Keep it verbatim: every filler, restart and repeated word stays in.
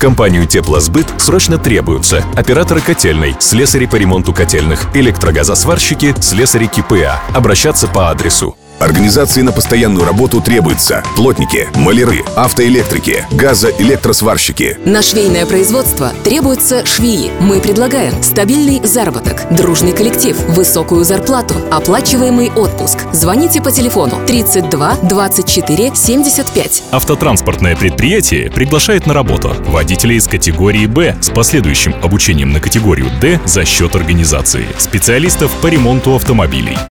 компанию «Теплосбыт» срочно требуются операторы котельной, слесари по ремонту котельных, электрогазосварщики, слесари КПА. Обращаться по адресу. Организации на постоянную работу требуются плотники, маляры, автоэлектрики, газоэлектросварщики. На швейное производство требуются швеи. Мы предлагаем стабильный заработок, дружный коллектив, высокую зарплату, оплачиваемый отпуск. Звоните по телефону тридцать два двадцать четыре семьдесят пять. Автотранспортное предприятие приглашает на работу водителей из категории «Б» с последующим обучением на категорию «Д» за счет организации, специалистов по ремонту автомобилей.